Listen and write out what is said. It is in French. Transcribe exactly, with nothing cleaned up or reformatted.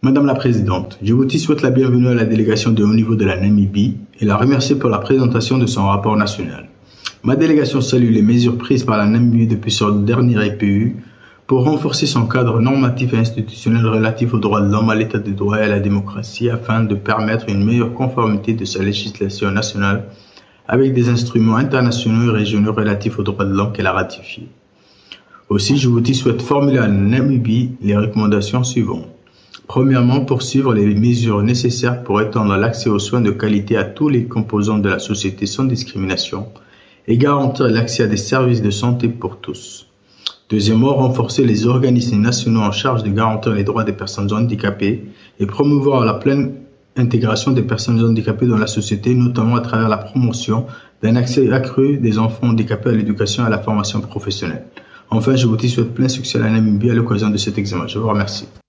Madame la Présidente, Djibouti souhaite la bienvenue à la délégation de haut niveau de la Namibie et la remercie pour la présentation de son rapport national. Ma délégation salue les mesures prises par la Namibie depuis son dernier E P U pour renforcer son cadre normatif et institutionnel relatif aux droits de l'homme, à l'état de droit et à la démocratie afin de permettre une meilleure conformité de sa législation nationale avec des instruments internationaux et régionaux relatifs aux droits de l'homme qu'elle a ratifiés. Aussi, Djibouti souhaite formuler à la Namibie les recommandations suivantes. Premièrement, poursuivre les mesures nécessaires pour étendre l'accès aux soins de qualité à tous les composants de la société sans discrimination et garantir l'accès à des services de santé pour tous. Deuxièmement, renforcer les organismes nationaux en charge de garantir les droits des personnes handicapées et promouvoir la pleine intégration des personnes handicapées dans la société, notamment à travers la promotion d'un accès accru des enfants handicapés à l'éducation et à la formation professionnelle. Enfin, Djibouti souhaite plein succès à la Namibie à l'occasion de cet examen. Je vous remercie.